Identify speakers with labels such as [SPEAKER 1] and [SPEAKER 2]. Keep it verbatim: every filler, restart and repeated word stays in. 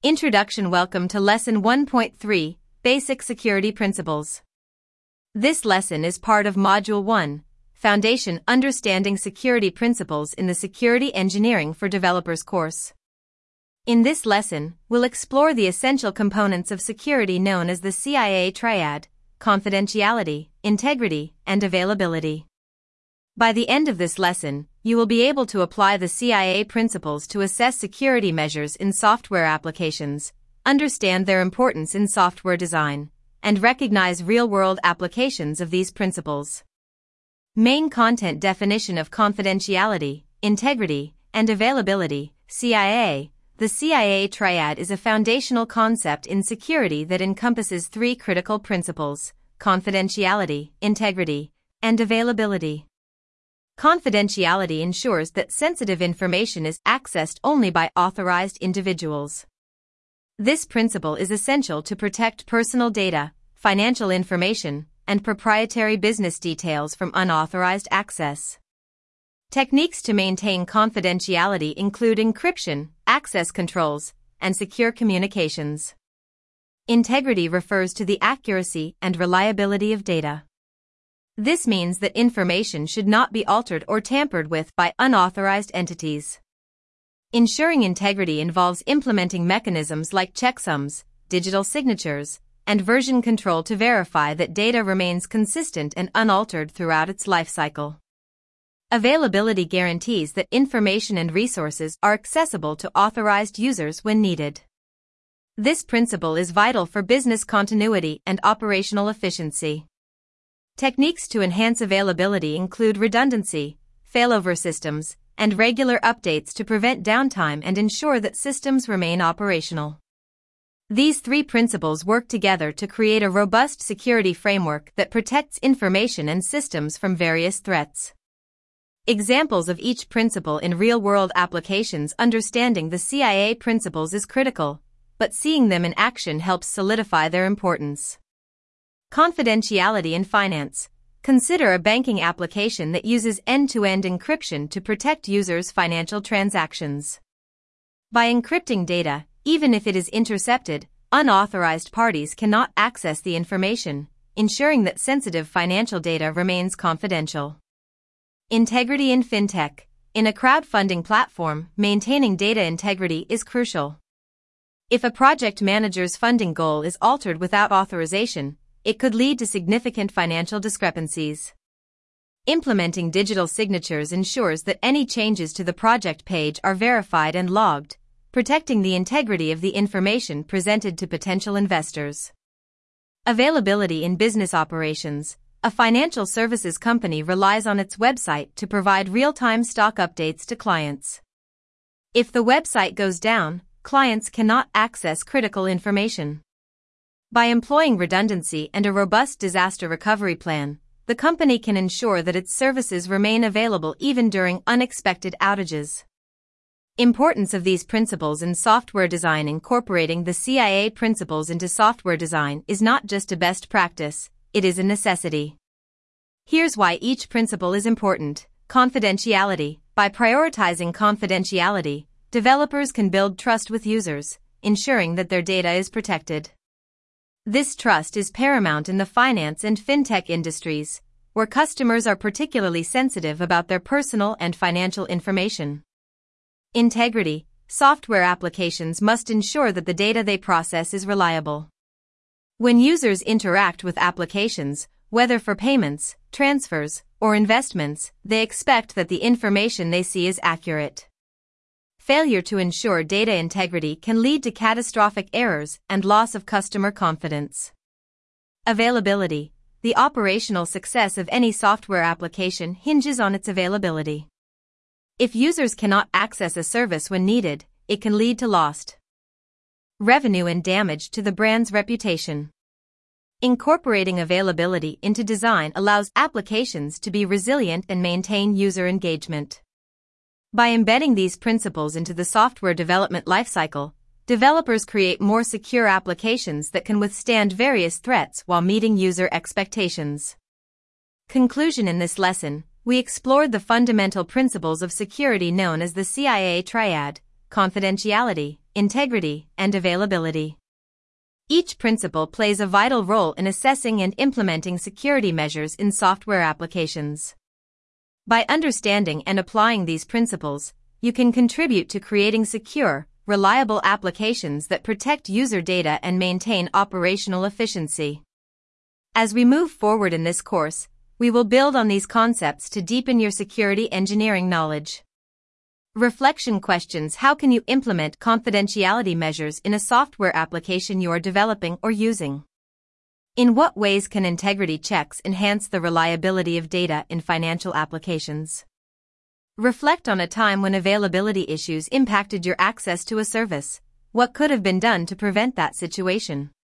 [SPEAKER 1] Introduction. Welcome to Lesson one point three, Basic Security Principles. This lesson is part of Module one, Foundation Understanding Security Principles in the Security Engineering for Developers course. In this lesson, we'll explore the essential components of security known as the C I A triad: confidentiality, integrity, and availability. By the end of this lesson, you will be able to apply the C I A principles to assess security measures in software applications, understand their importance in software design, and recognize real-world applications of these principles. Main content definition of confidentiality, integrity, and availability, C I A. The C I A triad is a foundational concept in security that encompasses three critical principles: confidentiality, integrity, and availability. Confidentiality ensures that sensitive information is accessed only by authorized individuals. This principle is essential to protect personal data, financial information, and proprietary business details from unauthorized access. Techniques to maintain confidentiality include encryption, access controls, and secure communications. Integrity refers to the accuracy and reliability of data. This means that information should not be altered or tampered with by unauthorized entities. Ensuring integrity involves implementing mechanisms like checksums, digital signatures, and version control to verify that data remains consistent and unaltered throughout its lifecycle. Availability guarantees that information and resources are accessible to authorized users when needed. This principle is vital for business continuity and operational efficiency. Techniques to enhance availability include redundancy, failover systems, and regular updates to prevent downtime and ensure that systems remain operational. These three principles work together to create a robust security framework that protects information and systems from various threats. Examples of each principle in real-world applications. Understanding the C I A principles is critical, but seeing them in action helps solidify their importance. Confidentiality in finance. Consider a banking application that uses end-to-end encryption to protect users' financial transactions. By encrypting data, even if it is intercepted, unauthorized parties cannot access the information, ensuring that sensitive financial data remains confidential. Integrity in fintech. In a crowdfunding platform, maintaining data integrity is crucial. If a project manager's funding goal is altered without authorization, it could lead to significant financial discrepancies. Implementing digital signatures ensures that any changes to the project page are verified and logged, protecting the integrity of the information presented to potential investors. Availability in business operations. A financial services company relies on its website to provide real-time stock updates to clients. If the website goes down, clients cannot access critical information. By employing redundancy and a robust disaster recovery plan, the company can ensure that its services remain available even during unexpected outages. Importance of these principles in software design. Incorporating the C I A principles into software design is not just a best practice, it is a necessity. Here's why each principle is important. Confidentiality. By prioritizing confidentiality, developers can build trust with users, ensuring that their data is protected. This trust is paramount in the finance and fintech industries, where customers are particularly sensitive about their personal and financial information. Integrity. Software applications must ensure that the data they process is reliable. When users interact with applications, whether for payments, transfers, or investments, they expect that the information they see is accurate. Failure to ensure data integrity can lead to catastrophic errors and loss of customer confidence. Availability. The operational success of any software application hinges on its availability. If users cannot access a service when needed, it can lead to lost revenue and damage to the brand's reputation. Incorporating availability into design allows applications to be resilient and maintain user engagement. By embedding these principles into the software development lifecycle, developers create more secure applications that can withstand various threats while meeting user expectations. Conclusion. In this lesson, we explored the fundamental principles of security known as the C I A triad: confidentiality, integrity, and availability. Each principle plays a vital role in assessing and implementing security measures in software applications. By understanding and applying these principles, you can contribute to creating secure, reliable applications that protect user data and maintain operational efficiency. As we move forward in this course, we will build on these concepts to deepen your security engineering knowledge. Reflection questions: how can you implement confidentiality measures in a software application you are developing or using? In what ways can integrity checks enhance the reliability of data in financial applications? Reflect on a time when availability issues impacted your access to a service. What could have been done to prevent that situation?